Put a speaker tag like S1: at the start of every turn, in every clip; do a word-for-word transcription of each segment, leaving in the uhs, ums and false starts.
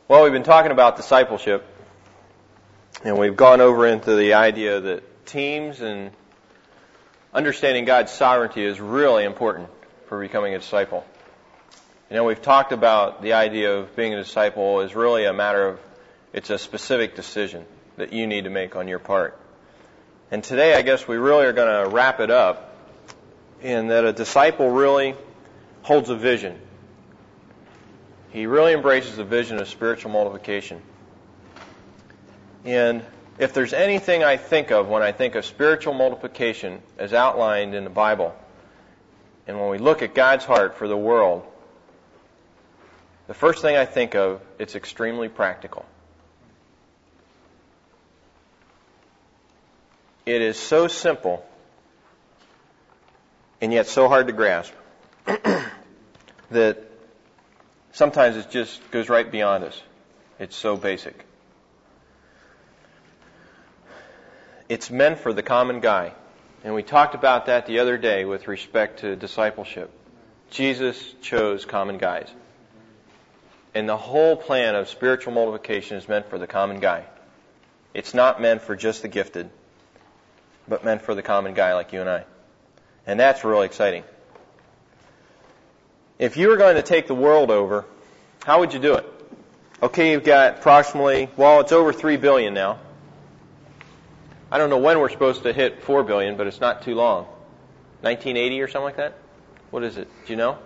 S1: Well, we've been talking about discipleship, and we've gone over into the idea that teams and understanding God's sovereignty is really important for becoming a disciple. You know, we've talked about the idea of being a disciple is really a matter of, it's a specific decision that you need to make on your part. And today, I guess we really are going to wrap it up in that a disciple really holds a vision. He really embraces the vision of spiritual multiplication. And if there's anything I think of when I think of spiritual multiplication as outlined in the Bible, and when we look at God's heart for the world, the first thing I think of, it's extremely practical. It is so simple, and yet so hard to grasp, that sometimes it just goes right beyond us. It's so basic. It's meant for the common guy. And we talked about that the other day with respect to discipleship. Jesus chose common guys. And the whole plan of spiritual multiplication is meant for the common guy. It's not meant for just the gifted, but meant for the common guy like you and I. And that's really exciting. If you were going to take the world over, how would you do it? Okay, you've got approximately, well, it's over three billion now. I don't know when we're supposed to hit four billion, but it's not too long. nineteen eighty or something like that? What is it? Do you know?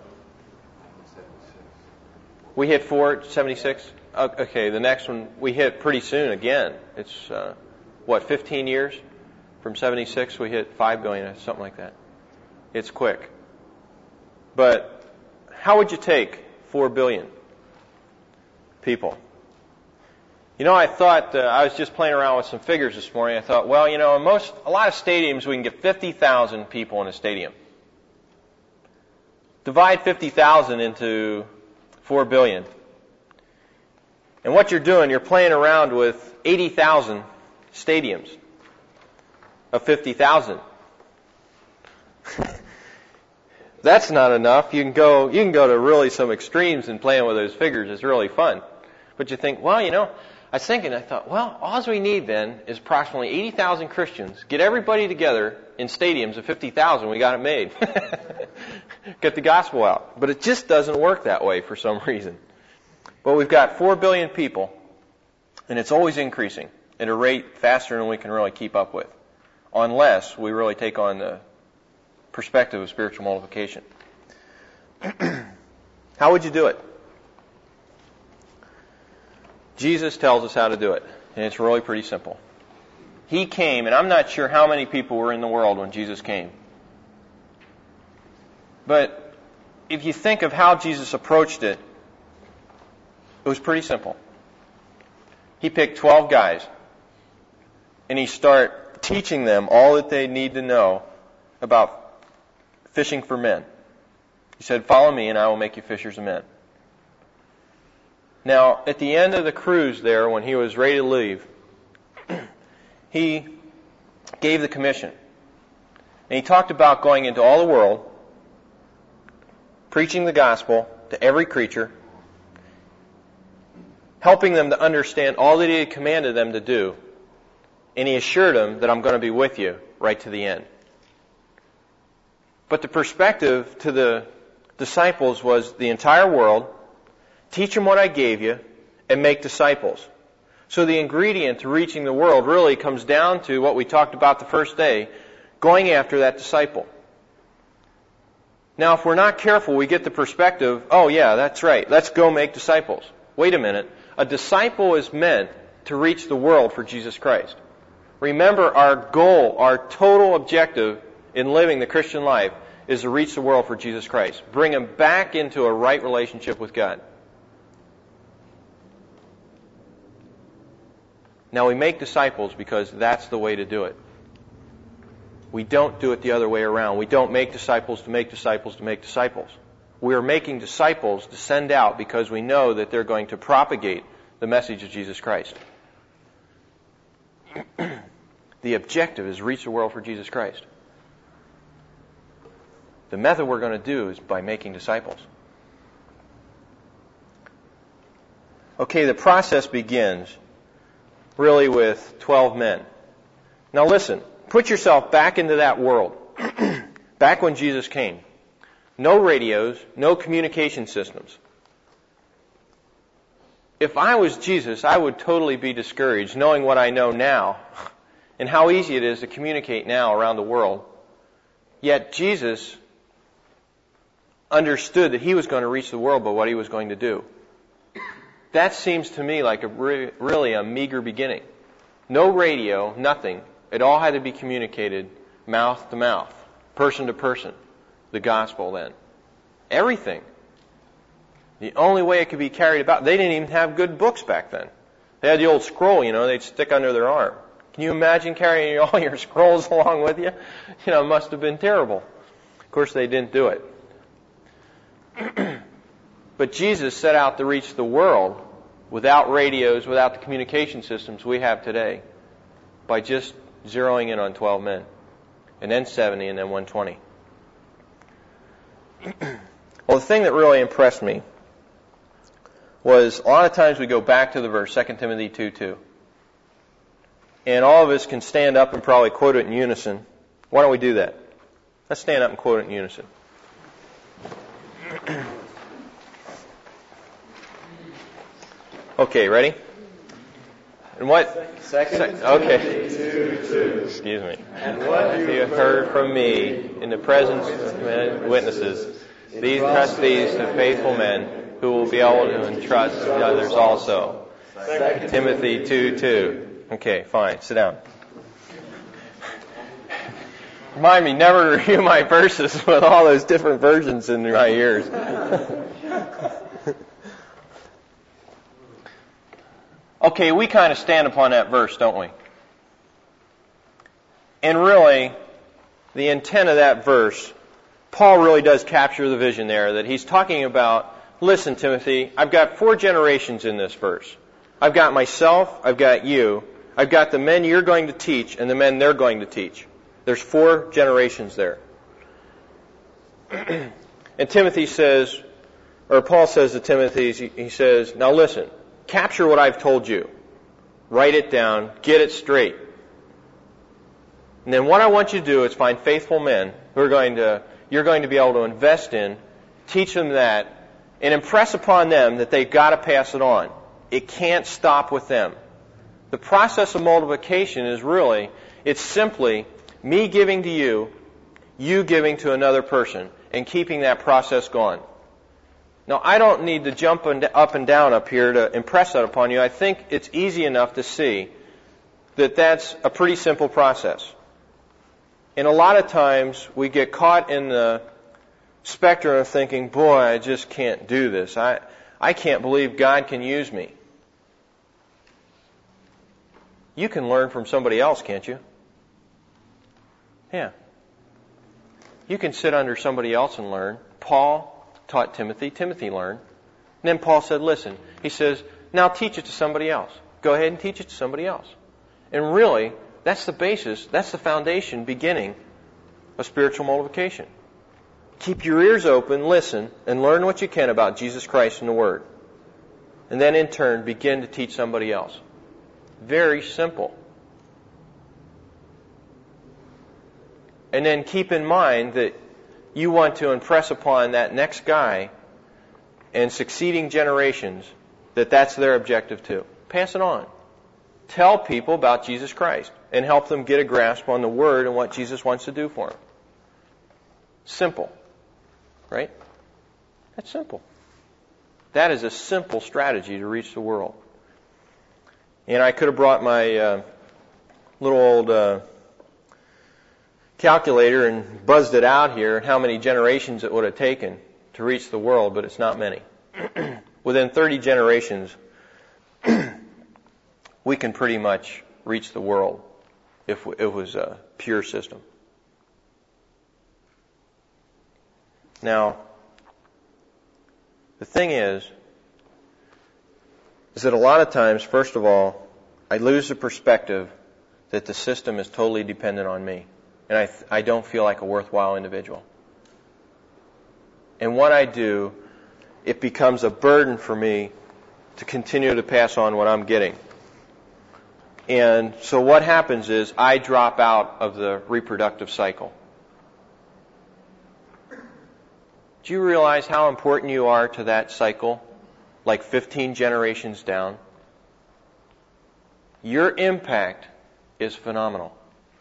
S1: We hit four seventy-six? Okay, the next one we hit pretty soon again. It's, uh, what, fifteen years? From seventy-six we hit five billion, something like that. It's quick. But how would you take four billion people? You know, I thought, uh, I was just playing around with some figures this morning. I thought, well, you know, in most, a lot of stadiums we can get fifty thousand people in a stadium. Divide fifty thousand into four billion. And what you're doing, you're playing around with eighty thousand stadiums of fifty thousand. That's not enough. You can go you can go to really some extremes in playing with those figures. It's really fun. But you think, well, you know, I was thinking, I thought, well, all we need then is approximately eighty thousand Christians. Get everybody together in stadiums of fifty thousand. We got it made. Get the gospel out. But it just doesn't work that way for some reason. But we've got four billion people, and it's always increasing at a rate faster than we can really keep up with, unless we really take on the perspective of spiritual multiplication. How would you do it? Jesus tells us how to do it, and it's really pretty simple. He came, and I'm not sure how many people were in the world when Jesus came. But if you think of how Jesus approached it, it was pretty simple. He picked twelve guys, and he started teaching them all that they need to know about fishing for men. He said, follow me and I will make you fishers of men. Now, at the end of the cruise there, when he was ready to leave, he gave the commission. And he talked about going into all the world, preaching the gospel to every creature, helping them to understand all that he had commanded them to do. And he assured them that I'm going to be with you right to the end. But the perspective to the disciples was the entire world, teach them what I gave you, and make disciples. So the ingredient to reaching the world really comes down to what we talked about the first day, going after that disciple. Now, if we're not careful, we get the perspective, oh yeah, that's right, let's go make disciples. Wait a minute. A disciple is meant to reach the world for Jesus Christ. Remember, our goal, our total objective in living the Christian life is to reach the world for Jesus Christ. Bring them back into a right relationship with God. Now, we make disciples because that's the way to do it. We don't do it the other way around. We don't make disciples to make disciples to make disciples. We are making disciples to send out because we know that they're going to propagate the message of Jesus Christ. The objective is reach the world for Jesus Christ. The method we're going to do is by making disciples. Okay, the process begins really with twelve men. Now listen, put yourself back into that world. Back when Jesus came. No radios, no communication systems. If I was Jesus, I would totally be discouraged knowing what I know now and how easy it is to communicate now around the world. Yet Jesus understood that he was going to reach the world by what he was going to do. That seems to me like a re- really a meager beginning. No radio, nothing. It all had to be communicated mouth to mouth, person to person. The gospel then. Everything. The only way it could be carried about, they didn't even have good books back then. They had the old scroll, you know, they'd stick under their arm. Can you imagine carrying all your scrolls along with you? You know, it must have been terrible. Of course, they didn't do it. But Jesus set out to reach the world without radios, without the communication systems we have today, by just zeroing in on twelve men, and then seventy, and then one hundred twenty. Well, the thing that really impressed me was a lot of times we go back to the verse, Second Timothy two two. And all of us can stand up and probably quote it in unison. Why don't we do that? Let's stand up and quote it in unison. Okay, ready? And what?
S2: Second
S1: Sec- okay.
S2: two, two.
S1: Excuse me.
S2: And what
S1: You have heard from me in the presence of witnesses. These trust these to faithful men who will be able to entrust others also.
S2: Second
S1: Timothy two two. Okay, fine. Sit down. Remind me never to review my verses with all those different versions in my ears. Okay, we kind of stand upon that verse, don't we? And really, the intent of that verse, Paul really does capture the vision there, that he's talking about, listen, Timothy, I've got four generations in this verse. I've got myself, I've got you, I've got the men you're going to teach, and the men they're going to teach. There's four generations there. And Timothy says, or Paul says to Timothy, he says, now listen, capture what I've told you. Write it down, get it straight. And then what I want you to do is find faithful men who are going to, you're going to be able to invest in, teach them that, and impress upon them that they've got to pass it on. It can't stop with them. The process of multiplication is really, it's simply me giving to you, you giving to another person, and keeping that process going. Now, I don't need to jump up and down up here to impress that upon you. I think it's easy enough to see that that's a pretty simple process. And a lot of times we get caught in the spectrum of thinking, boy, I just can't do this. I, I can't believe God can use me. You can learn from somebody else, can't you? Yeah. You can sit under somebody else and learn. Paul taught Timothy. Timothy learned. And then Paul said, listen, he says, now teach it to somebody else. Go ahead and teach it to somebody else. And really, that's the basis, that's the foundation beginning of spiritual multiplication. Keep your ears open, listen, and learn what you can about Jesus Christ and the Word. And then in turn, begin to teach somebody else. Very simple. And then keep in mind that you want to impress upon that next guy and succeeding generations that that's their objective too. Pass it on. Tell people about Jesus Christ and help them get a grasp on the Word and what Jesus wants to do for them. Simple. Right? That's simple. That is a simple strategy to reach the world. And I could have brought my uh, little old uh, calculator and buzzed it out here and how many generations it would have taken to reach the world, but it's not many. Within thirty generations, we can pretty much reach the world if it was a pure system. Now, the thing is, is that a lot of times, first of all, I lose the perspective that the system is totally dependent on me. And I, th- I don't feel like a worthwhile individual. And what I do, it becomes a burden for me to continue to pass on what I'm getting. And so what happens is I drop out of the reproductive cycle. Do you realize how important you are to that cycle? Like fifteen generations down. Your impact is phenomenal.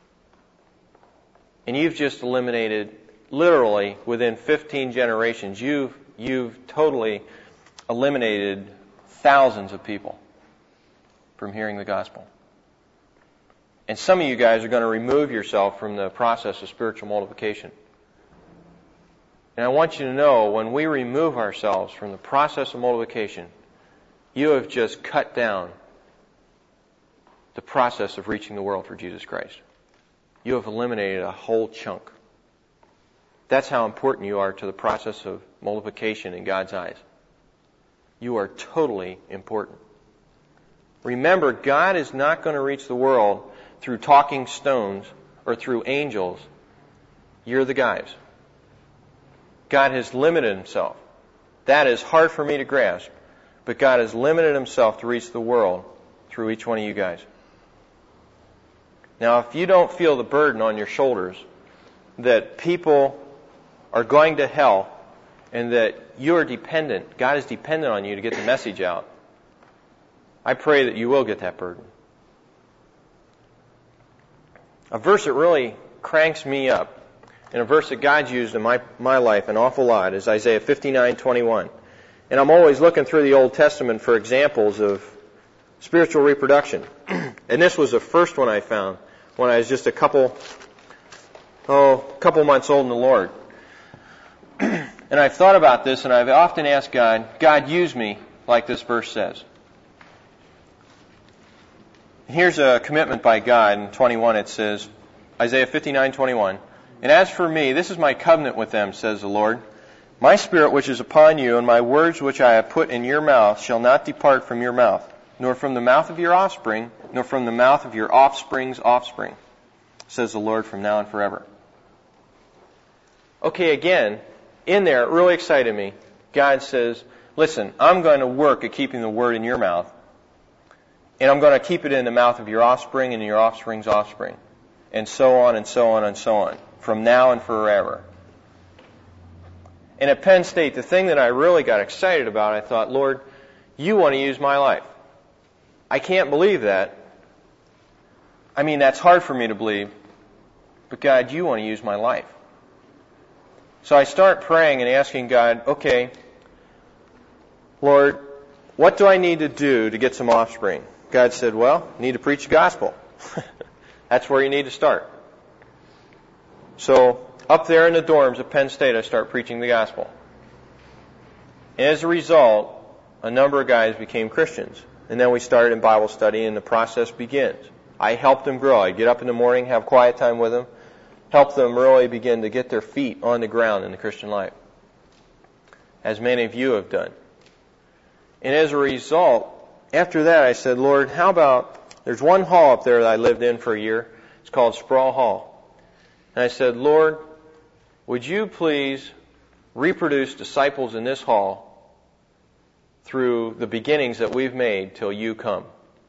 S1: And you've just eliminated, literally, within fifteen generations, you've, you've totally eliminated thousands of people from hearing the gospel. And some of you guys are going to remove yourself from the process of spiritual multiplication. And I want you to know, when we remove ourselves from the process of multiplication, you have just cut down the process of reaching the world for Jesus Christ. You have eliminated a whole chunk. That's how important you are to the process of multiplication in God's eyes. You are totally important. Remember, God is not going to reach the world through talking stones or through angels. You're the guys. God has limited Himself. That is hard for me to grasp, but God has limited Himself to reach the world through each one of you guys. Now, if you don't feel the burden on your shoulders that people are going to hell and that you are dependent, God is dependent on you to get the message out, I pray that you will get that burden. A verse that really cranks me up, and a verse that God's used in my, my life an awful lot, is Isaiah fifty-nine twenty-one. And I'm always looking through the Old Testament for examples of spiritual reproduction. And this was the first one I found when I was just a couple, oh, couple months old in the Lord. And I've thought about this, and I've often asked God, God, use me like this verse says. Here's a commitment by God. In twenty-one it says, Isaiah fifty-nine twenty-one, and as for me, this is my covenant with them, says the Lord. My spirit which is upon you, and my words which I have put in your mouth, shall not depart from your mouth, nor from the mouth of your offspring, nor from the mouth of your offspring's offspring, says the Lord, from now and forever. Okay, again, in there, it really excited me. God says, listen, I'm going to work at keeping the word in your mouth, and I'm going to keep it in the mouth of your offspring and your offspring's offspring, and so on and so on and so on, from now and forever. And at Penn State, the thing that I really got excited about, I thought, Lord, you want to use my life. I can't believe that. I mean, that's hard for me to believe. But God, you want to use my life. So I start praying and asking God, okay, Lord, what do I need to do to get some offspring? God said, well, you need to preach the gospel. That's where you need to start. So up there in the dorms at Penn State, I start preaching the gospel. And as a result, a number of guys became Christians. And then we started in Bible study, and the process begins. I help them grow. I get up in the morning, have quiet time with them, help them really begin to get their feet on the ground in the Christian life, as many of you have done. And as a result, after that, I said, Lord, how about, there's one hall up there that I lived in for a year. It's called Sproul Hall. And I said, Lord, would you please reproduce disciples in this hall through the beginnings that we've made till you come?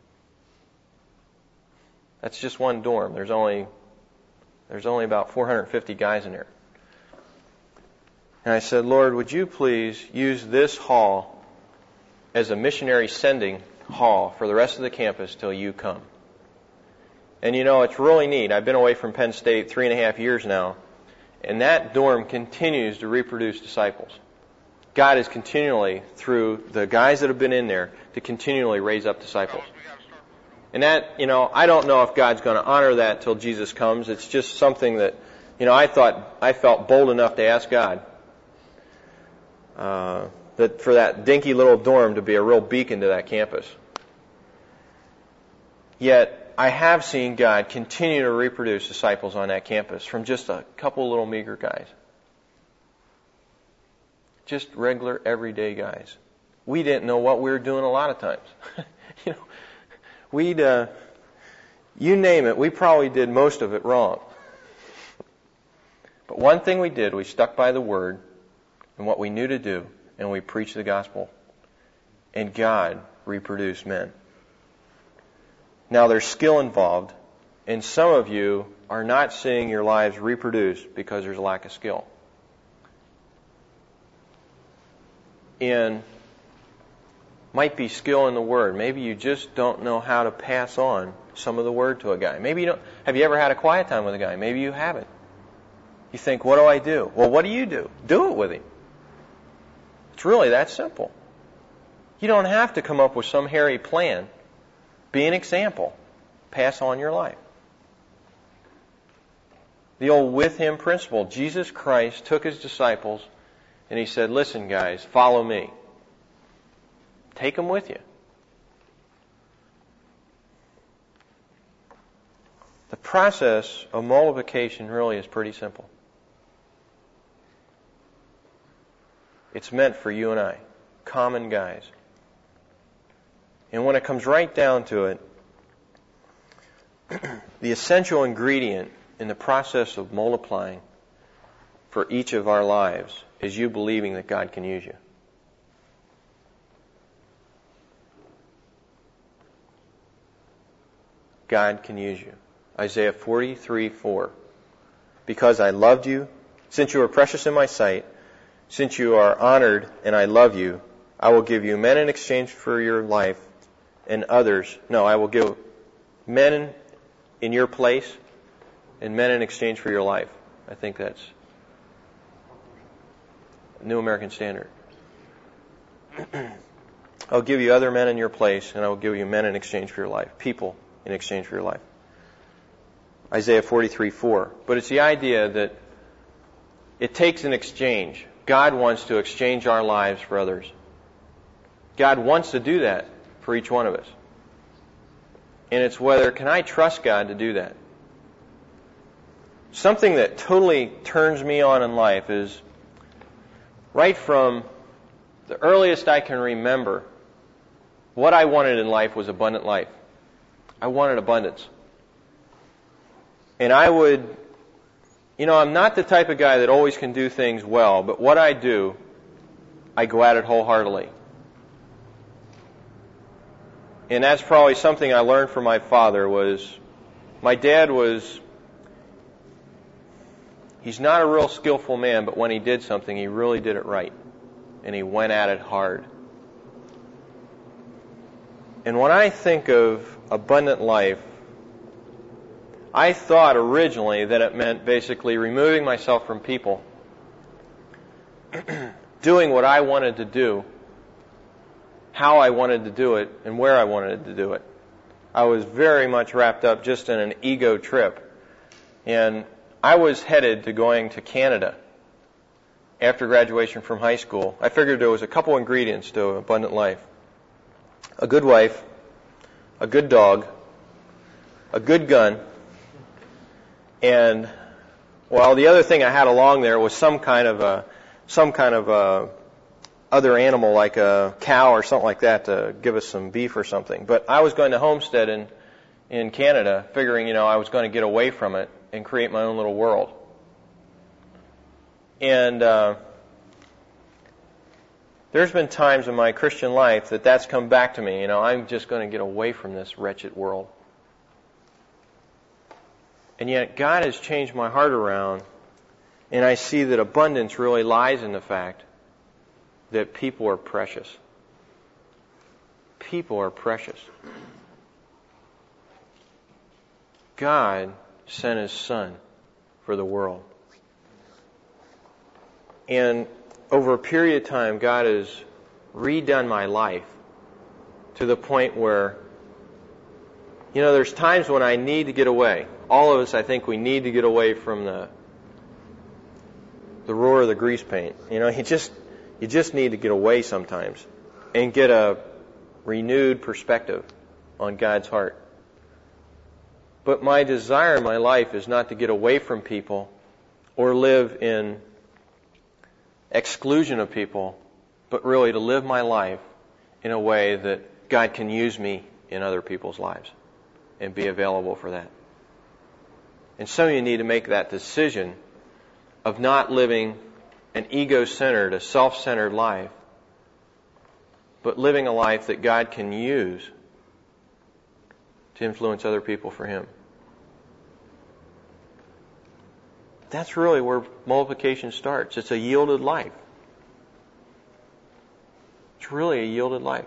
S1: That's just one dorm. There's only there's only about four hundred fifty guys in there. And I said, Lord, would you please use this hall as a missionary sending hall for the rest of the campus till you come? And you know, it's really neat. I've been away from Penn State three and a half years now, and that dorm continues to reproduce disciples. God is continually, through the guys that have been in there, to continually raise up disciples. And that, you know, I don't know if God's going to honor that till Jesus comes. It's just something that, you know, I thought, I felt bold enough to ask God uh, that for that dinky little dorm to be a real beacon to that campus. Yet, I have seen God continue to reproduce disciples on that campus from just a couple little meager guys. Just regular, everyday guys. We didn't know what we were doing a lot of times. you know, we'd, uh, you name it, we probably did most of it wrong. But one thing we did, we stuck by the Word and what we knew to do, and we preached the gospel. And God reproduce men. Now there's skill involved, and some of you are not seeing your lives reproduced because there's a lack of skill. And might be skill in the Word. Maybe you just don't know how to pass on some of the Word to a guy. Maybe you don't. Have you ever had a quiet time with a guy? Maybe you haven't. You think, what do I do? Well, what do you do? Do it with him. It's really that simple. You don't have to come up with some hairy plan. Be an example. Pass on your life. The old with him principle. Jesus Christ took his disciples and he said, listen guys, follow me. Take them with you. The process of multiplication really is pretty simple. It's meant for you and I, common guys. And when it comes right down to it, the essential ingredient in the process of multiplying for each of our lives is you believing that God can use you. God can use you. Isaiah forty-three four. Because I loved you, since you are precious in my sight, since you are honored and I love you, I will give you men in exchange for your life and others. No, I will give men in, in your place and men in exchange for your life. I think that's New American Standard. I'll give you other men in your place and I will give you men in exchange for your life. People in exchange for your life. Isaiah forty-three four. But it's the idea that it takes an exchange. God wants to exchange our lives for others. God wants to do that for each one of us. And it's whether, can I trust God to do that? Something that totally turns me on in life is, right from the earliest I can remember, what I wanted in life was abundant life. I wanted abundance. And I would, you know, I'm not the type of guy that always can do things well, but what I do, I go at it wholeheartedly. And that's probably something I learned from my father was, my dad was, he's not a real skillful man, but when he did something, he really did it right. And he went at it hard. And when I think of abundant life, I thought originally that it meant basically removing myself from people, doing what I wanted to do, how I wanted to do it, and where I wanted to do it. I was very much wrapped up just in an ego trip. And I was headed to going to Canada after graduation from high school. I figured there was a couple ingredients to abundant life. A good wife, a good dog, a good gun, and, well, the other thing I had along there was some kind of a, some kind of a other animal like a cow or something like that to give us some beef or something. But I was going to homestead in, in Canada, figuring, you know, I was going to get away from it and create my own little world. And uh, there's been times in my Christian life that that's come back to me. You know, I'm just going to get away from this wretched world. And yet God has changed my heart around, and I see that abundance really lies in the fact that people are precious. People are precious. God sent His Son for the world. And over a period of time, God has redone my life to the point where, you know, there's times when I need to get away. All of us, I think, we need to get away from the the roar of the grease paint. You know, you just you just need to get away sometimes and get a renewed perspective on God's heart. But my desire in my life is not to get away from people or live in exclusion of people, but really to live my life in a way that God can use me in other people's lives and be available for that. And some of you need to make that decision of not living an ego-centered, a self-centered life, but living a life that God can use to influence other people for Him. That's really where multiplication starts. It's a yielded life. It's really a yielded life.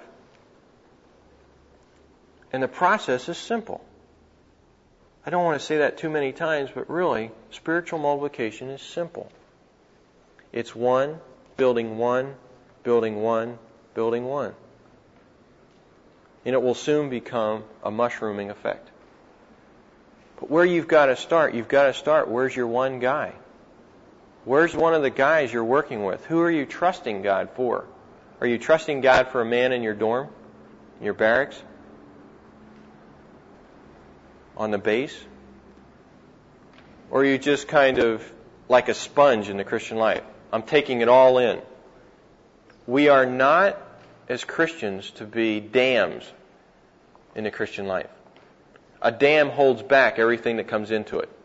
S1: And the process is simple. I don't want to say that too many times, but really, spiritual multiplication is simple. It's one, building one, building one, building one. And it will soon become a mushrooming effect. But where you've got to start, you've got to start, where's your one guy? Where's one of the guys you're working with? Who are you trusting God for? Are you trusting God for a man in your dorm? In your barracks? On the base? Or are you just kind of like a sponge in the Christian life? I'm taking it all in. We are not, as Christians, to be dams in the Christian life. A dam holds back everything that comes into it.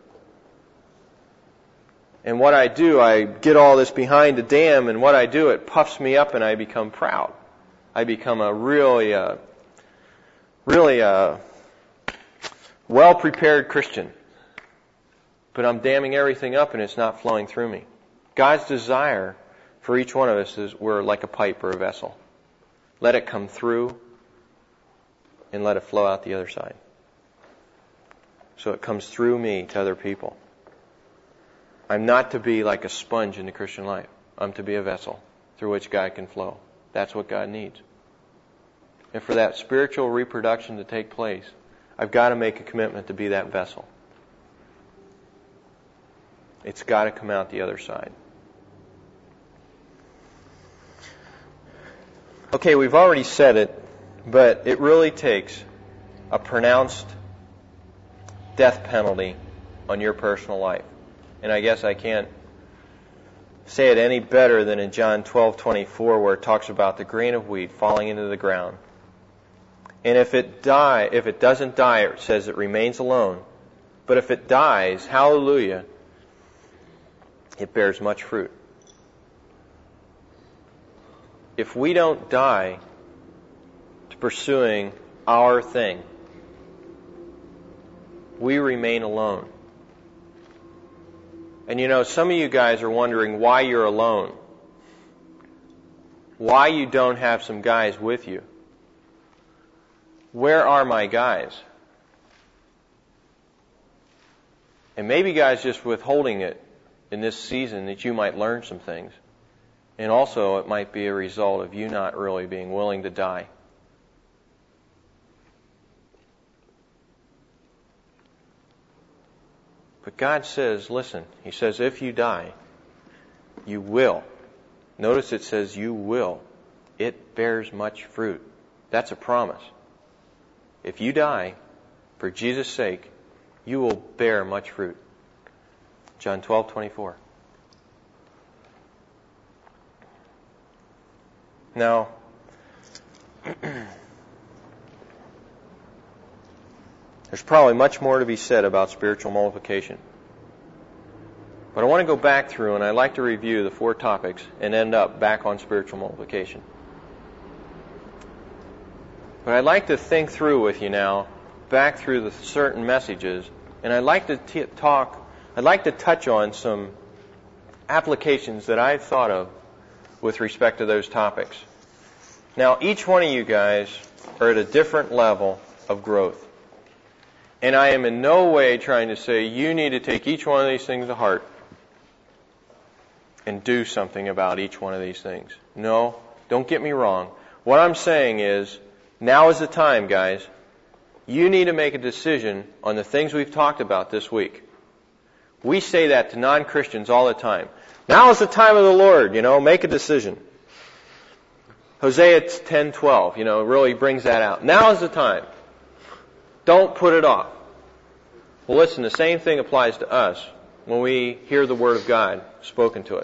S1: And what I do, I get all this behind the dam, and what I do, it puffs me up and I become proud. I become a really, uh, really uh, well-prepared Christian. But I'm damming everything up and it's not flowing through me. God's desire for each one of us is we're like a pipe or a vessel. Let it come through and let it flow out the other side. So it comes through me to other people. I'm not to be like a sponge in the Christian life. I'm to be a vessel through which God can flow. That's what God needs. And for that spiritual reproduction to take place, I've got to make a commitment to be that vessel. It's got to come out the other side. Okay, we've already said it, but it really takes a pronounced death penalty on your personal life. And I guess I can't say it any better than in John twelve twenty-four, where it talks about the grain of wheat falling into the ground. And if it die, if it doesn't die, it says it remains alone. But if it dies, hallelujah, it bears much fruit. If we don't die to pursuing our thing, we remain alone. And you know, some of you guys are wondering why you're alone. Why you don't have some guys with you. Where are my guys? And maybe God's just withholding it in this season that you might learn some things. And also it might be a result of you not really being willing to die. But God says, listen, He says, if you die, you will. Notice it says you will. It bears much fruit. That's a promise. If you die, for Jesus' sake, you will bear much fruit. John twelve twenty-four. Now, there's probably much more to be said about spiritual multiplication. But I want to go back through, and I'd like to review the four topics and end up back on spiritual multiplication. But I'd like to think through with you now, back through the certain messages, and I'd like to t- talk, I'd like to touch on some applications that I've thought of with respect to those topics. Now, each one of you guys are at a different level of growth. And I am in no way trying to say you need to take each one of these things to heart and do something about each one of these things. No, don't get me wrong. What I'm saying is, now is the time, guys. You need to make a decision on the things we've talked about this week. We say that to non-Christians all the time. Now is the time of the Lord, you know, make a decision. Hosea ten twelve, you know, really brings that out. Now is the time. Don't put it off. Well, listen, the same thing applies to us when we hear the Word of God spoken to us.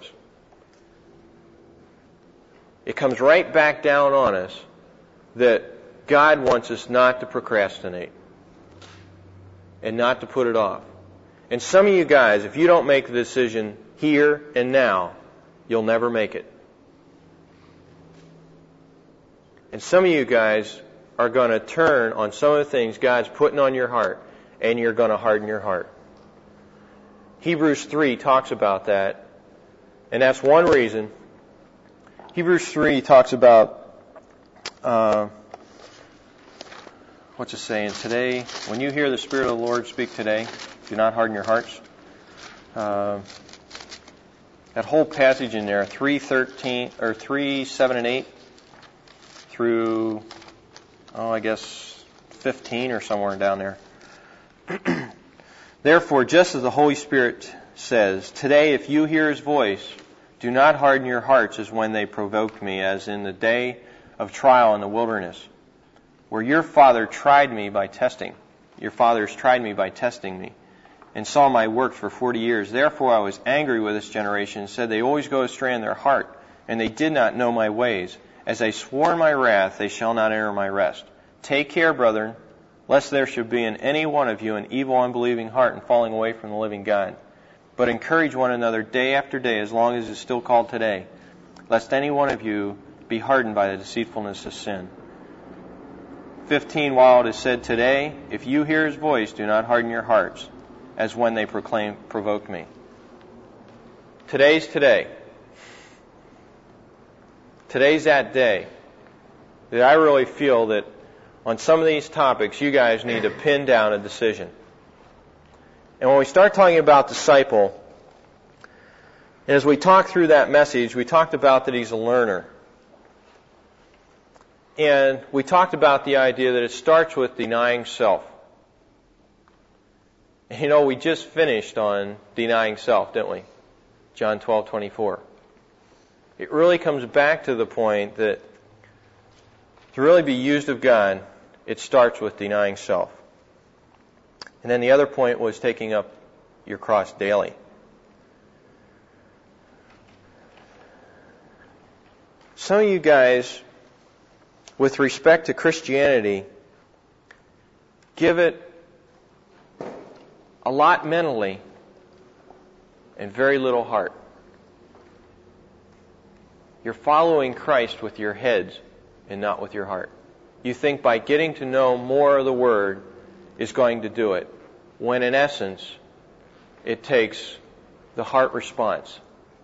S1: It comes right back down on us that God wants us not to procrastinate and not to put it off. And some of you guys, if you don't make the decision here and now, you'll never make it. And some of you guys are going to turn on some of the things God's putting on your heart, and you're going to harden your heart. Hebrews three talks about that, and that's one reason. Hebrews three talks about, uh, what's it saying? Today, when you hear the Spirit of the Lord speak today, do not harden your hearts. Uh, that whole passage in there, three thirteen or three seven and eight through, oh, I guess fifteen or somewhere down there. Therefore, just as the Holy Spirit says, today, if you hear His voice, do not harden your hearts as when they provoked me, as in the day of trial in the wilderness, where your father tried me by testing. Your fathers tried me by testing me, and saw my work for forty years. Therefore I was angry with this generation, and said, they always go astray in their heart, and they did not know my ways. As I swore in my wrath, they shall not enter my rest. Take care, brethren, lest there should be in any one of you an evil, unbelieving heart and falling away from the living God. But encourage one another day after day, as long as it is still called today, lest any one of you be hardened by the deceitfulness of sin. fifteen, while it is said today, if you hear His voice, do not harden your hearts, as when they proclaim, provoked me. Today's today. Today's that day that I really feel that on some of these topics, you guys need to pin down a decision. And when we start talking about disciple, and as we talk through that message, we talked about that he's a learner. And we talked about the idea that it starts with denying self. And you know, we just finished on denying self, didn't we? John twelve twenty-four. It really comes back to the point that to really be used of God, it starts with denying self. And then the other point was taking up your cross daily. Some of you guys, with respect to Christianity, give it a lot mentally and very little heart. You're following Christ with your heads and not with your heart. You think by getting to know more of the Word is going to do it, when in essence, it takes the heart response.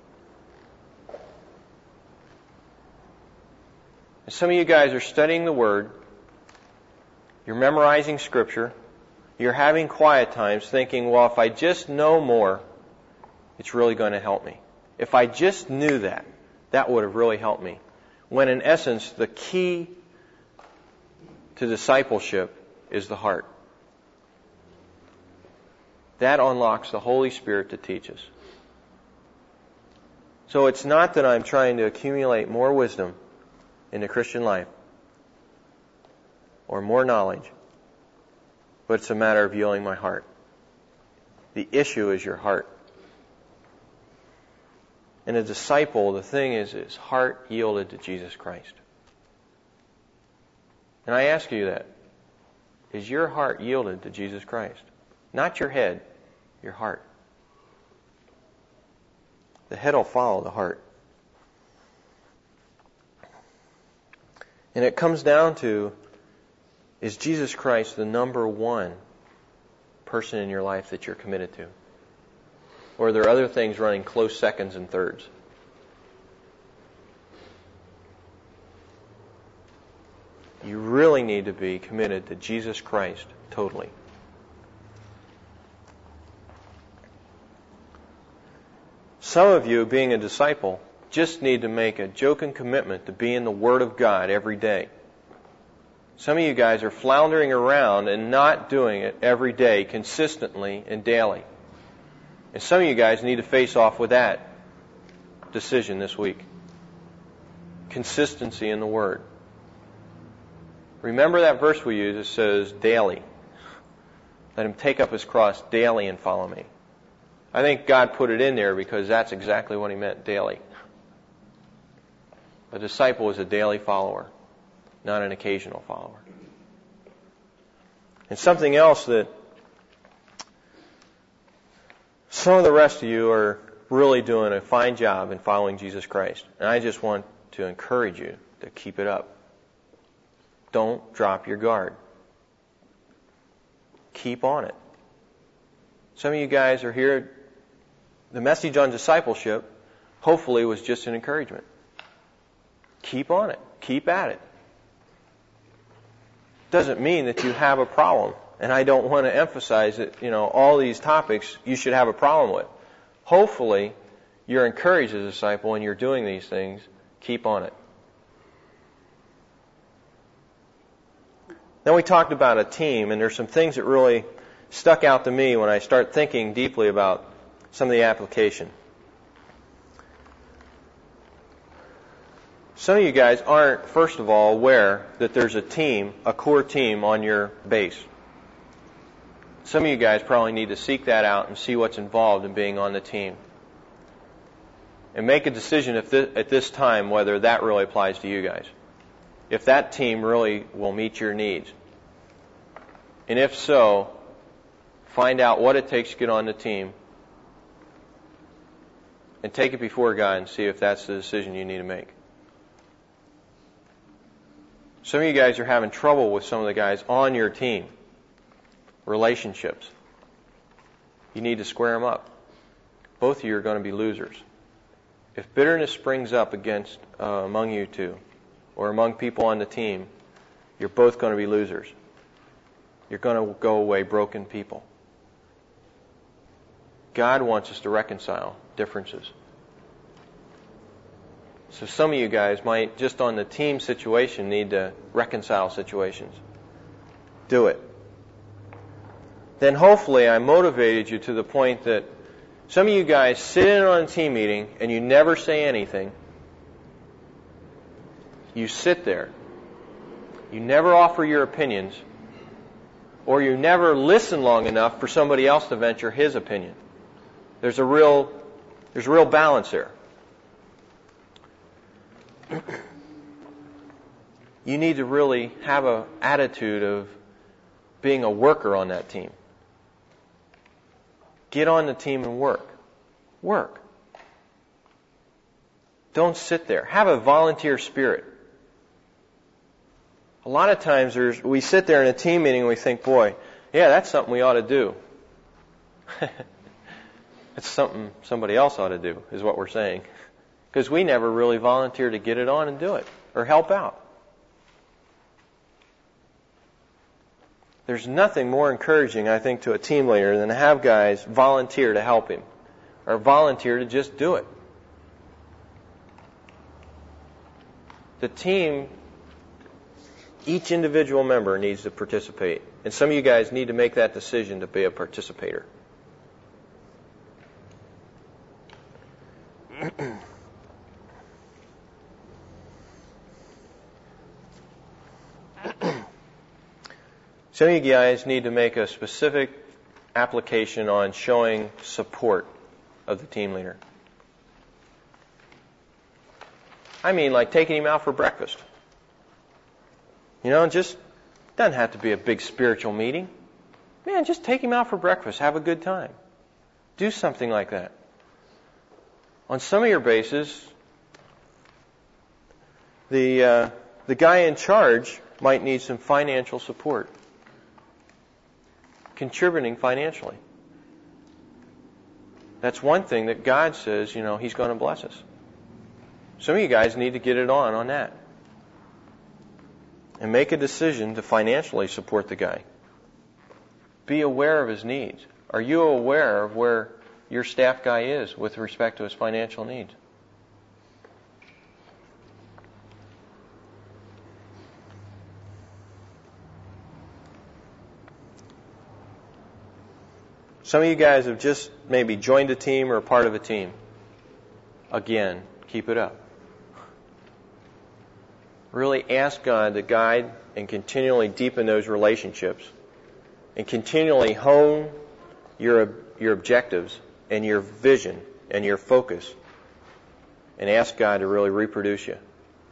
S1: And some of you guys are studying the Word, you're memorizing Scripture, you're having quiet times thinking, well, if I just know more, it's really going to help me. If I just knew that, that would have really helped me. When in essence, the key to discipleship is the heart. That unlocks the Holy Spirit to teach us. So it's not that I'm trying to accumulate more wisdom in the Christian life or more knowledge, but it's a matter of yielding my heart. The issue is your heart. And a disciple, the thing is, is heart yielded to Jesus Christ. And I ask you that. Is your heart yielded to Jesus Christ? Not your head, your heart. The head will follow the heart. And it comes down to, is Jesus Christ the number one person in your life that you're committed to? Or are there other things running close seconds and thirds? You really need to be committed to Jesus Christ totally. Some of you, being a disciple, just need to make a joking commitment to be in the Word of God every day. Some of you guys are floundering around and not doing it every day, consistently and daily. And some of you guys need to face off with that decision this week. Consistency in the Word. Remember that verse we use that says daily. Let him take up his cross daily and follow me. I think God put it in there because that's exactly what he meant, daily. A disciple is a daily follower, not an occasional follower. And something else that some of the rest of you are really doing a fine job in following Jesus Christ. And I just want to encourage you to keep it up. Don't drop your guard. Keep on it. Some of you guys are here. The message on discipleship, hopefully, was just an encouragement. Keep on it. Keep at it. Doesn't mean that you have a problem. And I don't want to emphasize that, you know, all these topics you should have a problem with. Hopefully, you're encouraged as a disciple and you're doing these things. Keep on it. Then we talked about a team, and there's some things that really stuck out to me when I start thinking deeply about some of the application. Some of you guys aren't, first of all, aware that there's a team, a core team on your base. Some of you guys probably need to seek that out and see what's involved in being on the team. And make a decision if this, at this time whether that really applies to you guys. If that team really will meet your needs. And if so, find out what it takes to get on the team and take it before God and see if that's the decision you need to make. Some of you guys are having trouble with some of the guys on your team. Relationships. You need to square them up. Both of you are going to be losers. If bitterness springs up against uh, among you two, or among people on the team, you're both going to be losers. You're going to go away broken people. God wants us to reconcile differences. So some of you guys might, just on the team situation, need to reconcile situations. Do it. Then hopefully I motivated you to the point that some of you guys sit in on a team meeting and you never say anything. You sit there. You never offer your opinions. Or you never listen long enough for somebody else to venture his opinion. There's a real, there's a real balance there. You need to really have an attitude of being a worker on that team. Get on the team and work. Work. Don't sit there. Have a volunteer spirit. A lot of times there's, we sit there in a team meeting and we think, boy, yeah, that's something we ought to do. It's something somebody else ought to do, is what we're saying. Because we never really volunteer to get it on and do it, or help out. There's nothing more encouraging, I think, to a team leader than to have guys volunteer to help him, or volunteer to just do it. The team, each individual member needs to participate. And some of you guys need to make that decision to be a participator. Some of you guys need to make a specific application on showing support of the team leader. I mean, like taking him out for breakfast. You know, just doesn't have to be a big spiritual meeting. Man, just take him out for breakfast. Have a good time. Do something like that. On some of your bases, the uh, the guy in charge might need some financial support. Contributing financially. That's one thing that God says, you know, He's going to bless us. Some of you guys need to get it on on that. And make a decision to financially support the guy. Be aware of his needs. Are you aware of where your staff guy is with respect to his financial needs? Some of you guys have just maybe joined a team or a part of a team. Again, keep it up. Really ask God to guide and continually deepen those relationships and continually hone your, your objectives and your vision and your focus and ask God to really reproduce you.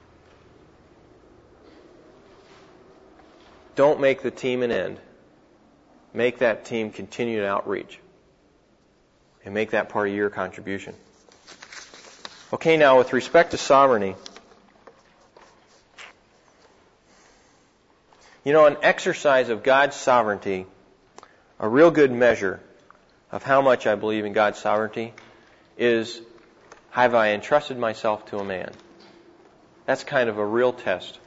S1: Don't make the team an end. Make that team continued outreach and make that part of your contribution. Okay, now with respect to sovereignty, You know, an exercise of God's sovereignty, a real good measure of how much I believe in God's sovereignty is, have I entrusted myself to a man? That's kind of a real test.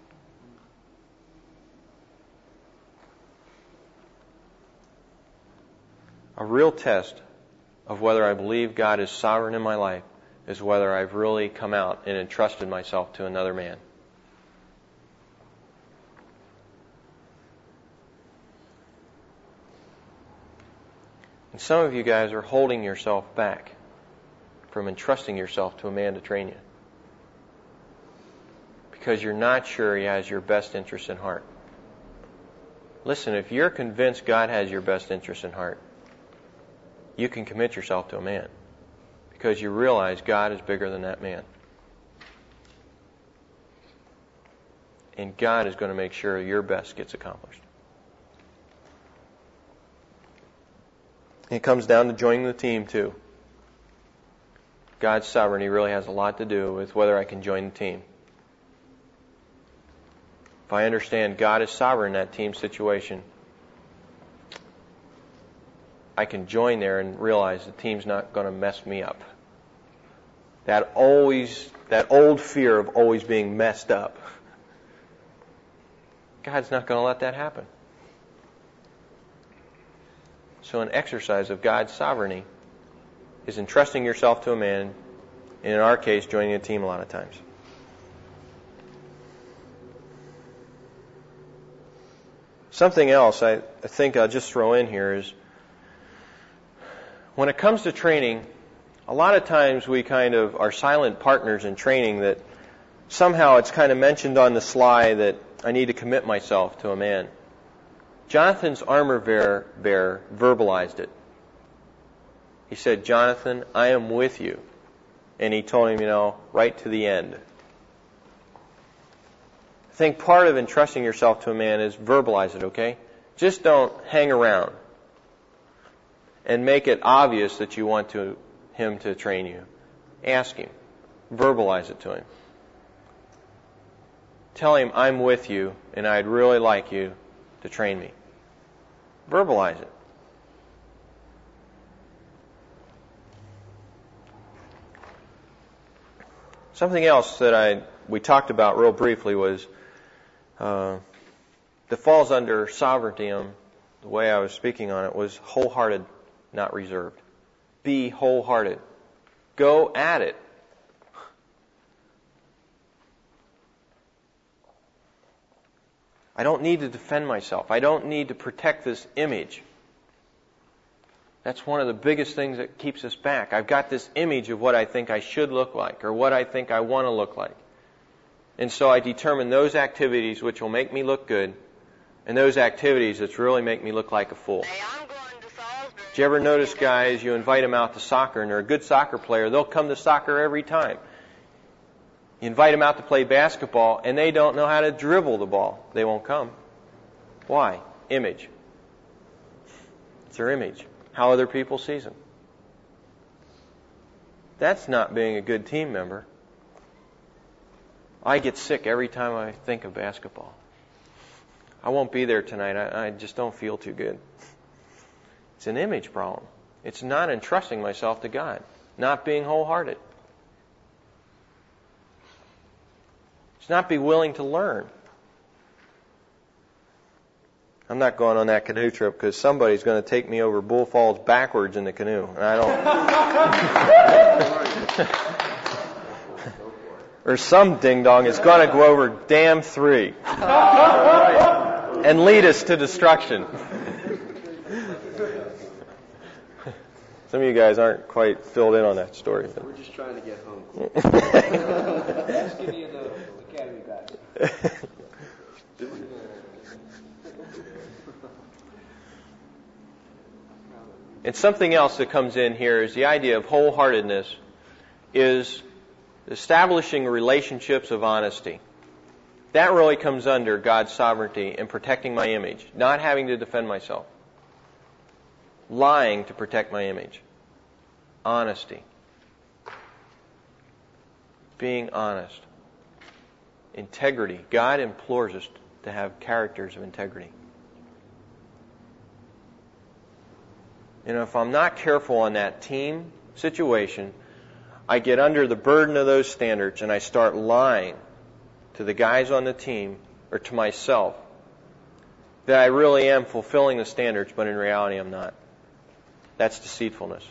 S1: A real test of whether I believe God is sovereign in my life is whether I've really come out and entrusted myself to another man. And some of you guys are holding yourself back from entrusting yourself to a man to train you because you're not sure he has your best interest in heart. Listen, if you're convinced God has your best interest in heart, you can commit yourself to a man because you realize God is bigger than that man. And God is going to make sure your best gets accomplished. It comes down to joining the team, too. God's sovereignty really has a lot to do with whether I can join the team. If I understand God is sovereign in that team situation, I can join there and realize the team's not going to mess me up. That always, that old fear of always being messed up. God's not going to let that happen. So an exercise of God's sovereignty is entrusting yourself to a man, and in our case, joining a team a lot of times. Something else I, I think I'll just throw in here is, when it comes to training, a lot of times we kind of are silent partners in training that somehow it's kind of mentioned on the sly that I need to commit myself to a man. Jonathan's armor bearer, bearer verbalized it. He said, Jonathan, I am with you. And he told him, you know, right to the end. I think part of entrusting yourself to a man is verbalize it, okay? Just don't hang around and make it obvious that you want to, him to train you. Ask him. Verbalize it to him. Tell him, I'm with you, and I'd really like you to train me. Verbalize it. Something else that I we talked about real briefly was uh, that falls under sovereignty. Um, the way I was speaking on it was wholehearted, not reserved. Be wholehearted. Go at it. I don't need to defend myself. I don't need to protect this image. That's one of the biggest things that keeps us back. I've got this image of what I think I should look like or what I think I want to look like. And so I determine those activities which will make me look good and those activities that really make me look like a fool.
S3: Hey, I'm going to Salisbury.
S1: Did you ever notice guys, you invite them out to soccer and they're a good soccer player, they'll come to soccer every time. You invite them out to play basketball, and they don't know how to dribble the ball. They won't come. Why? Image. It's their image. How other people see them. That's not being a good team member. I get sick every time I think of basketball. I won't be there tonight. I, I just don't feel too good. It's an image problem. It's not entrusting myself to God. Not being wholehearted. It's not be willing to learn. I'm not going on that canoe trip because somebody's going to take me over Bull Falls backwards in the canoe. And I don't... or some ding-dong is going to go over Dam three and lead us to destruction. Some of you guys aren't quite filled in on that story. But.
S2: We're just trying to get home.
S4: Let's give you the academy badge.
S1: And something else that comes in here is the idea of wholeheartedness is establishing relationships of honesty. That really comes under God's sovereignty in protecting my image, not having to defend myself. Lying to protect my image. Honesty. Being honest. Integrity. God implores us to have characters of integrity. You know, if I'm not careful on that team situation, I get under the burden of those standards and I start lying to the guys on the team or to myself that I really am fulfilling the standards, but in reality I'm not. That's deceitfulness.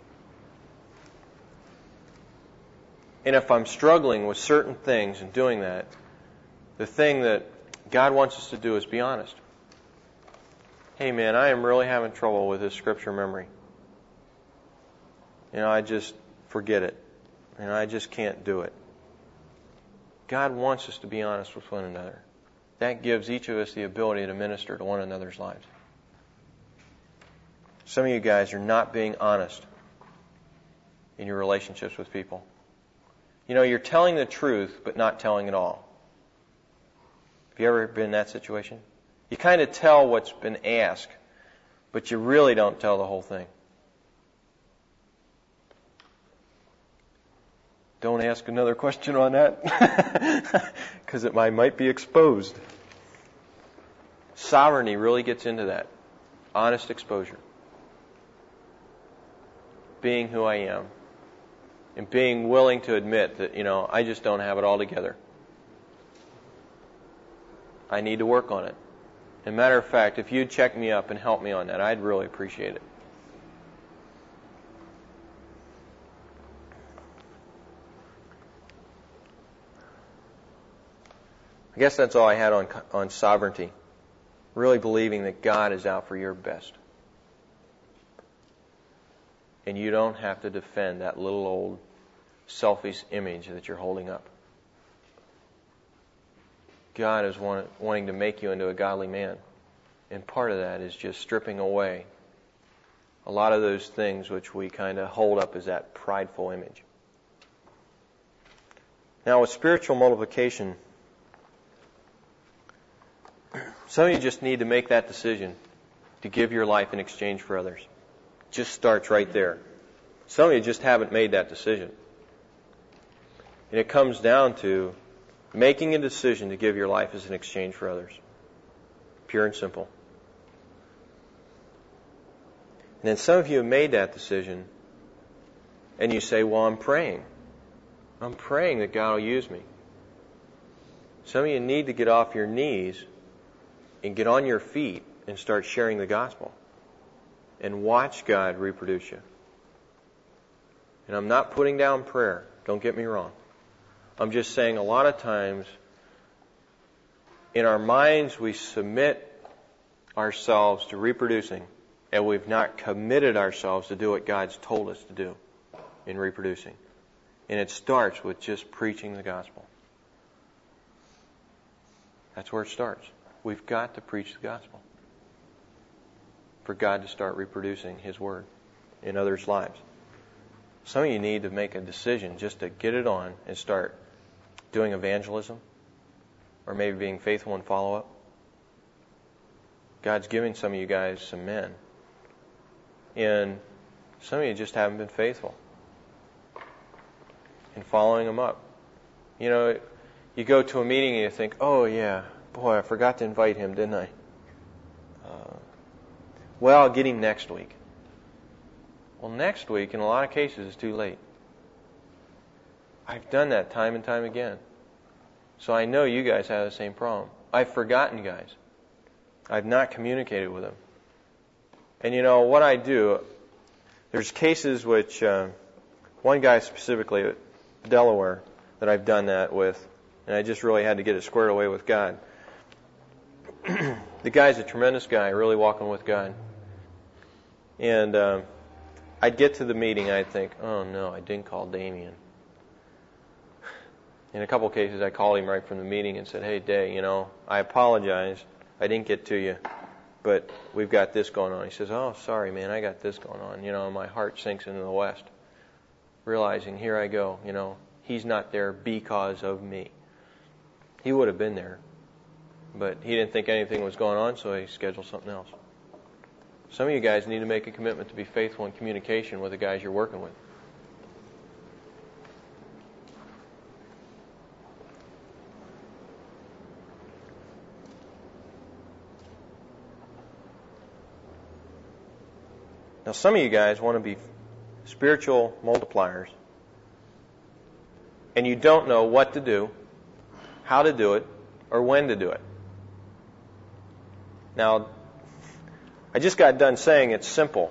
S1: And if I'm struggling with certain things and doing that, the thing that God wants us to do is be honest. Hey man, I am really having trouble with this scripture memory. You know, I just forget it. And I just can't do it. God wants us to be honest with one another. That gives each of us the ability to minister to one another's lives. Some of you guys are not being honest in your relationships with people. You know, you're telling the truth, but not telling it all. Have you ever been in that situation? You kind of tell what's been asked, but you really don't tell the whole thing. Don't ask another question on that, because it might, might be exposed. Sovereignty really gets into that. Honest exposure. Being who I am. And being willing to admit that, you know, I just don't have it all together. I need to work on it. As a matter of fact, if you'd check me up and help me on that, I'd really appreciate it. I guess that's all I had on on sovereignty. Really believing that God is out for your best. And you don't have to defend that little old selfish image that you're holding up. God is want, wanting to make you into a godly man. And part of that is just stripping away a lot of those things which we kind of hold up as that prideful image. Now with spiritual multiplication, some of you just need to make that decision to give your life in exchange for others. It just starts right there. Some of you just haven't made that decision. And it comes down to making a decision to give your life as an exchange for others. Pure and simple. And then some of you have made that decision and you say, well, I'm praying. I'm praying that God will use me. Some of you need to get off your knees and get on your feet and start sharing the gospel. And watch God reproduce you. And I'm not putting down prayer. Don't get me wrong. I'm just saying a lot of times in our minds we submit ourselves to reproducing and we've not committed ourselves to do what God's told us to do in reproducing. And it starts with just preaching the gospel. That's where it starts. We've got to preach the gospel for God to start reproducing His word in others' lives. Some of you need to make a decision just to get it on and start doing evangelism or maybe being faithful in follow-up. God's giving some of you guys some men. And some of you just haven't been faithful in following them up. You know, you go to a meeting and you think, oh yeah, boy, I forgot to invite him, didn't I? Uh, well, I'll get him next week. Well, next week, in a lot of cases, is too late. I've done that time and time again. So I know you guys have the same problem. I've forgotten guys. I've not communicated with them. And you know, what I do, there's cases which, uh, one guy specifically at Delaware that I've done that with, and I just really had to get it squared away with God. The guy's a tremendous guy, really walking with God. And um, I'd get to the meeting and I'd think, oh no, I didn't call Damien. In a couple of cases, I called him right from the meeting and said, hey, Day, you know, I apologize. I didn't get to you, but we've got this going on. He says, oh, sorry, man, I got this going on. You know, my heart sinks into the west, realizing, here I go, you know, he's not there because of me. He would have been there, but he didn't think anything was going on, so he scheduled something else. Some of you guys need to make a commitment to be faithful in communication with the guys you're working with. Now, some of you guys want to be spiritual multipliers, and you don't know what to do, how to do it, or when to do it. Now, I just got done saying it's simple.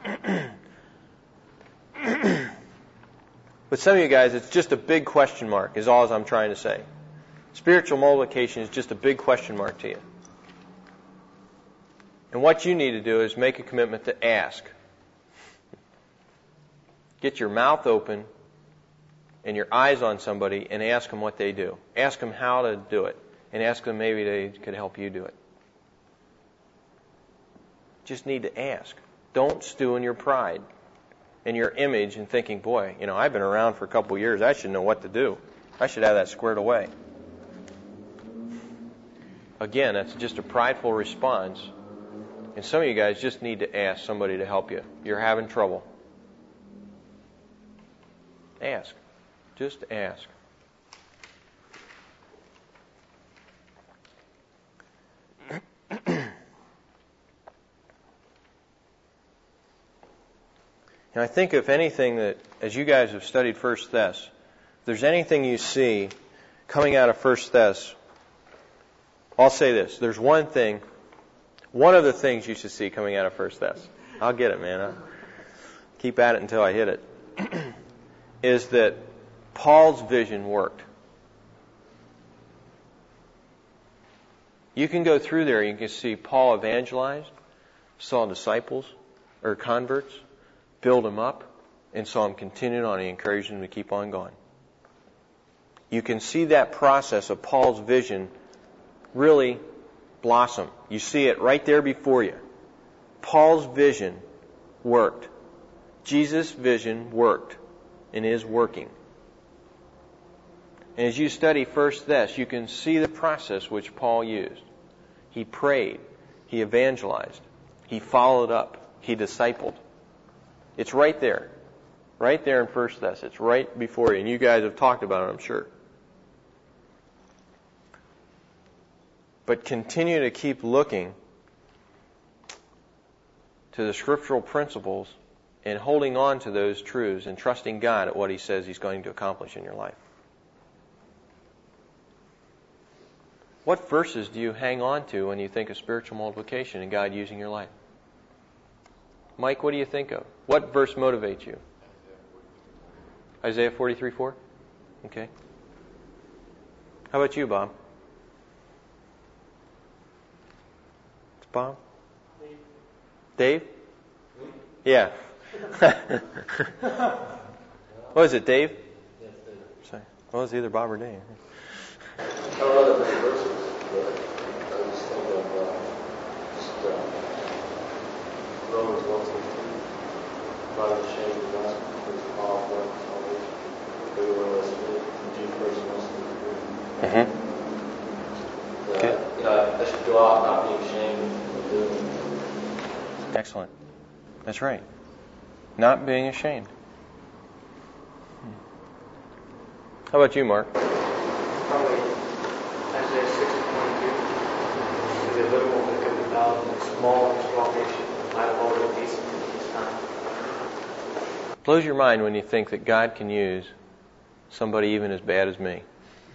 S1: But some of you guys, it's just a big question mark, is all I'm trying to say. Spiritual multiplication is just a big question mark to you. And what you need to do is make a commitment to ask. Get your mouth open and your eyes on somebody and ask them what they do. Ask them how to do it. And ask them maybe they could help you do it. Just need to ask. Don't stew in your pride and your image and thinking, boy, you know, I've been around for a couple of years. I should know what to do. I should have that squared away. Again, that's just a prideful response. And some of you guys just need to ask somebody to help you. You're having trouble. Ask. Just ask. And I think if anything that, as you guys have studied First Thess, if there's anything you see coming out of First Thess, I'll say this. There's one thing, one of the things you should see coming out of First Thess. I'll get it, man. I'll keep at it until I hit it. Is that Paul's vision worked. You can go through there, you can see Paul evangelized, saw disciples or converts, build them up, and saw them continue on. He encouraged them to keep on going. You can see that process of Paul's vision really blossom. You see it right there before you. Paul's vision worked. Jesus' vision worked and is working. And as you study First Thess, you can see the process which Paul used. He prayed. He evangelized. He followed up. He discipled. It's right there. Right there in First Thess. It's right before you. And you guys have talked about it, I'm sure. But continue to keep looking to the scriptural principles and holding on to those truths and trusting God at what He says He's going to accomplish in your life. What verses do you hang on to when you think of spiritual multiplication and God using your life? Mike, what do you think of? What verse motivates you? Isaiah forty-three four? Okay. How about you, Bob? It's Bob? Dave? Yeah. What is it, Dave?
S2: Yes, Dave.
S1: Sorry. Well, it's either Bob or Dave.
S2: I don't know the verses, but I just think of uh, just, uh, Romans one sixteen. Not ashamed of the gospel, because it's powerful and salvation. Everyone listening, the Jew person listening to it.
S1: Mm-hmm.
S2: Uh, okay. You know, I should go out not being ashamed of doing it.
S1: Excellent. That's right. Not being ashamed. How about you, Mark?
S3: Probably Isaiah six twenty-two. To the little will become a thousand, and small exaltation. I will always peace in his time.
S1: Blows your mind when you think that God can use somebody even as bad as me.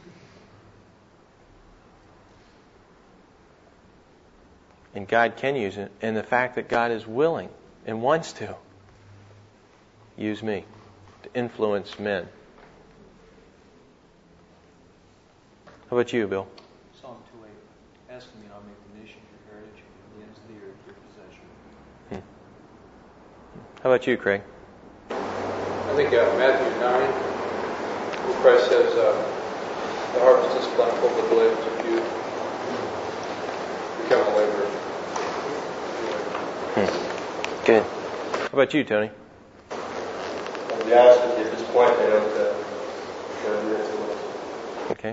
S1: And God can use it, and the fact that God is willing and wants to use me to influence men. How about you, Bill?
S4: Psalm two eight. Ask me and I'll make the nation your heritage and the ends of the earth your possession.
S1: Hmm. How about you, Craig?
S5: I think uh, Matthew nine, where Christ says, uh, the harvest is plentiful, but the laborers are few. Become a laborer.
S1: Hmm. Good. How about you, Tony?
S2: To be honest with you, at this point, I don't uh, don't do that too much.
S1: Okay.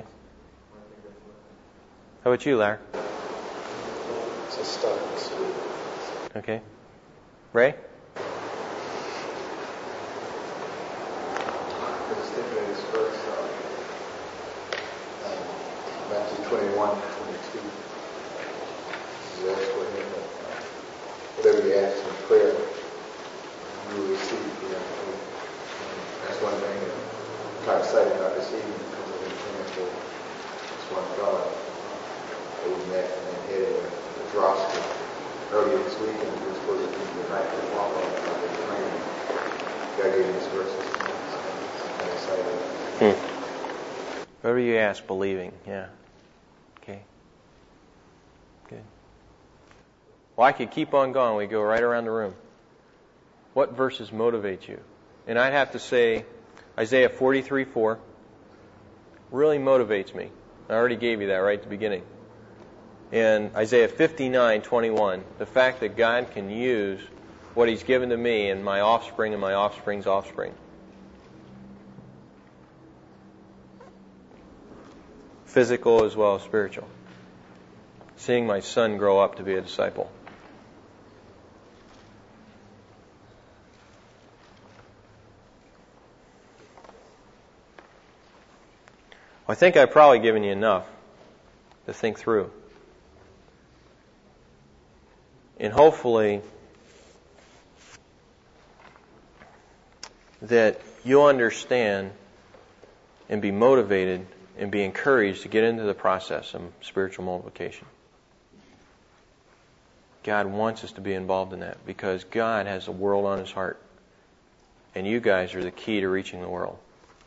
S1: How about you, Larry?
S2: It's a start.
S1: Okay. Ray?
S6: I was thinking of this verse, uh, uh, Matthew twenty-one, twenty-two. Jesus asked for him, uh, whatever you ask in prayer, excited about this evening because I've been praying for this one fellow that we met and then headed to Droska earlier this week, and we were supposed to be the night to walk on it. I've been praying. God gave me this verse this morning, so I'm excited.
S1: Hmm. Whatever you ask, believing. Yeah. Okay. Good. Well, I could keep on going. We go right around the room. What verses motivate you? And I'd have to say Isaiah forty-three four really motivates me. I already gave you that right at the beginning. And Isaiah fifty-nine twenty-one, the fact that God can use what He's given to me and my offspring and my offspring's offspring. Physical as well as spiritual. Seeing my son grow up to be a disciple. I think I've probably given you enough to think through. And hopefully that you'll understand and be motivated and be encouraged to get into the process of spiritual multiplication. God wants us to be involved in that because God has the world on His heart. And you guys are the key to reaching the world.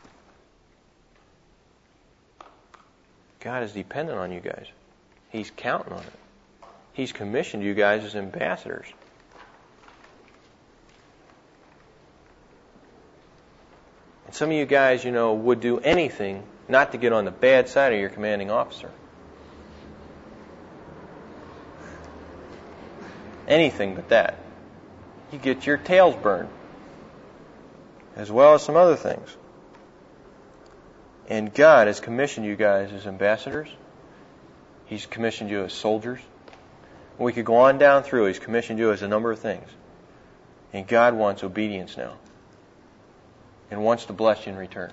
S1: God is dependent on you guys. He's counting on it. He's commissioned you guys as ambassadors. And some of you guys, you know, would do anything not to get on the bad side of your commanding officer. Anything but that. You get your tails burned. As well as some other things. And God has commissioned you guys as ambassadors. He's commissioned you as soldiers. We could go on down through. He's commissioned you as a number of things. And God wants obedience now. And wants to bless you in return.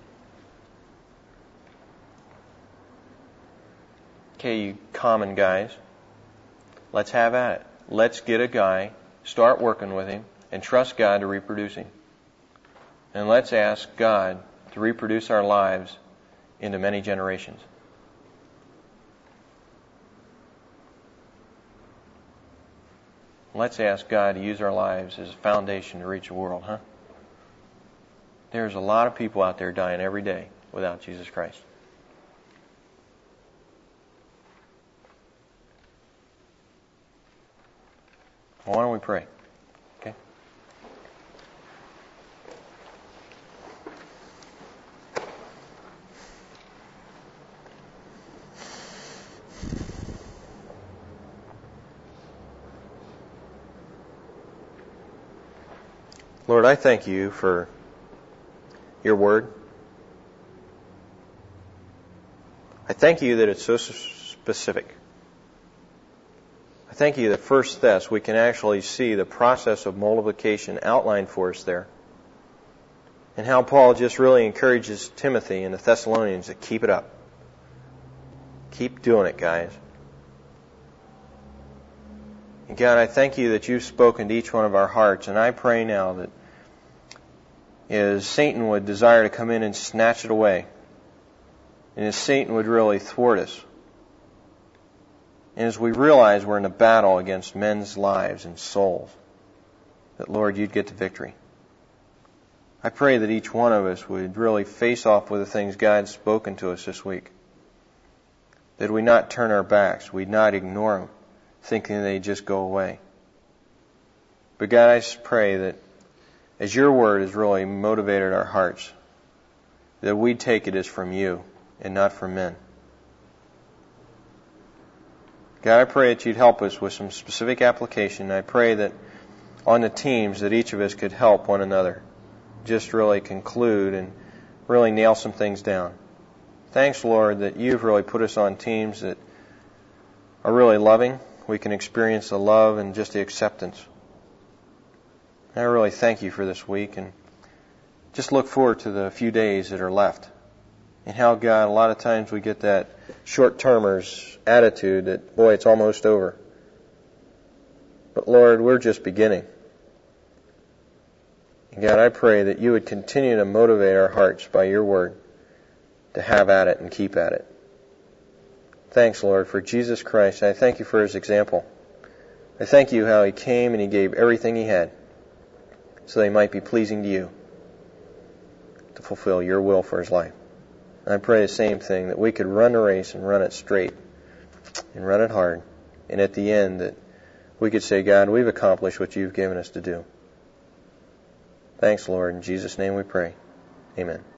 S1: Okay, you common guys. Let's have at it. Let's get a guy, start working with him, and trust God to reproduce him. And let's ask God to reproduce our lives into many generations. Let's ask God to use our lives as a foundation to reach the world, huh? There's a lot of people out there dying every day without Jesus Christ. Well, why don't we pray? Okay? Lord, I thank you for your word. I thank you that it's so specific. I thank you that first Thess we can actually see the process of multiplication outlined for us there. And how Paul just really encourages Timothy and the Thessalonians to keep it up. Keep doing it, guys. And God, I thank you that you've spoken to each one of our hearts, and I pray now that as Satan would desire to come in and snatch it away, and as Satan would really thwart us, and as we realize we're in a battle against men's lives and souls, that, Lord, you'd get the victory. I pray that each one of us would really face off with the things God's spoken to us this week. That we not turn our backs, we'd not ignore them, thinking they just go away. But God, I just pray that as your word has really motivated our hearts, that we take it as from you and not from men. God, I pray that you'd help us with some specific application. I pray that on the teams that each of us could help one another. Just really conclude and really nail some things down. Thanks, Lord, that you've really put us on teams that are really loving. We can experience the love and just the acceptance. I really thank you for this week and just look forward to the few days that are left. And how, God, a lot of times we get that short-termers attitude that, boy, it's almost over. But, Lord, we're just beginning. God, I pray that you would continue to motivate our hearts by your word to have at it and keep at it. Thanks, Lord, for Jesus Christ. I thank you for his example. I thank you how he came and he gave everything he had so that he might be pleasing to you, to fulfill your will for his life. And I pray the same thing, that we could run the race and run it straight and run it hard. And at the end, that we could say, God, we've accomplished what you've given us to do. Thanks, Lord. In Jesus' name we pray. Amen.